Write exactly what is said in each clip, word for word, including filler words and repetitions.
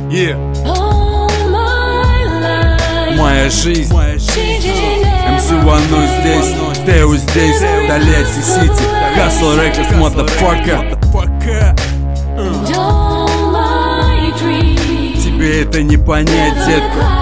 Yeah. Моя жизнь. эм си One здесь, Тео здесь, Тольятти Сити, Hustle Records, motherfucker. Тебе это не понять, детка.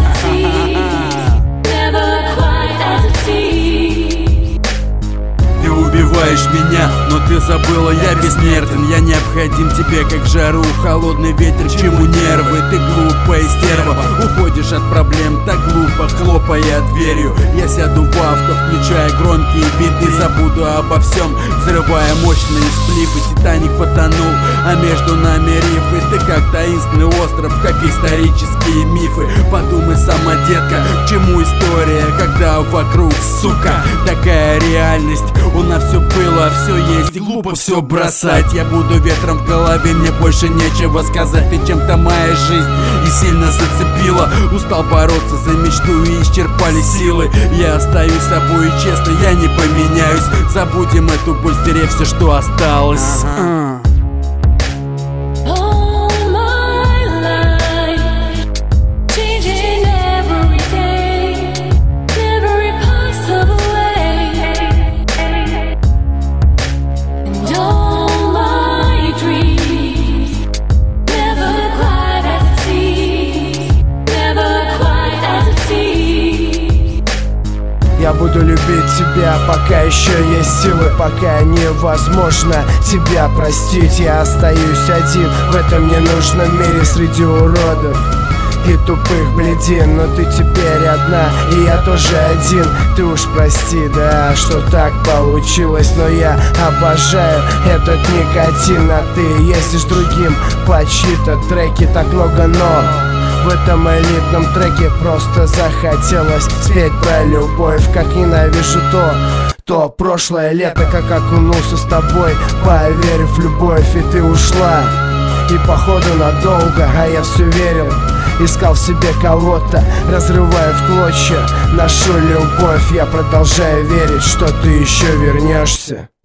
Ты убиваешь меня, но ты забыла, я бессмертен. Я необходим тебе, как жару, холодный ветер, чему нервы. Ты глупая стерва, уходишь от проблем так глупо, хлопая дверью. Я сяду в авто, включая громкие биты, забуду обо всем, взрывая мощные сплифы. Титаник потонул, а между нами рифы. Ты как таинственный остров, как исторические мифы. Подумай сама, детка, к чему история, когда вокруг, сука, такая реальность. У нас все было, все есть, и глупо все бросать. Я буду ветром в голове, мне больше нечего сказать. Ты чем-то моя жизнь и сильно зацепила. Устал бороться за мечту и исчерпали силы. Я остаюсь собой и честно, я не поменяюсь. Забудем эту боль, стерев все, что осталось. Ага. Я буду любить тебя, пока еще есть силы, пока невозможно тебя простить. Я остаюсь один в этом ненужном мире среди уродов и тупых бледин. Но ты теперь одна, и я тоже один. Ты уж прости, да, что так получилось, но я обожаю этот никотин. А ты ездишь другим под чьи-то треки, так много но в этом элитном треке просто захотелось спеть про любовь, как ненавижу то, то прошлое лето, как окунулся с тобой, поверив в любовь, и ты ушла. И походу надолго, а я все верил, искал в себе кого-то, разрывая в клочья нашу любовь. Я продолжаю верить, что ты еще вернешься.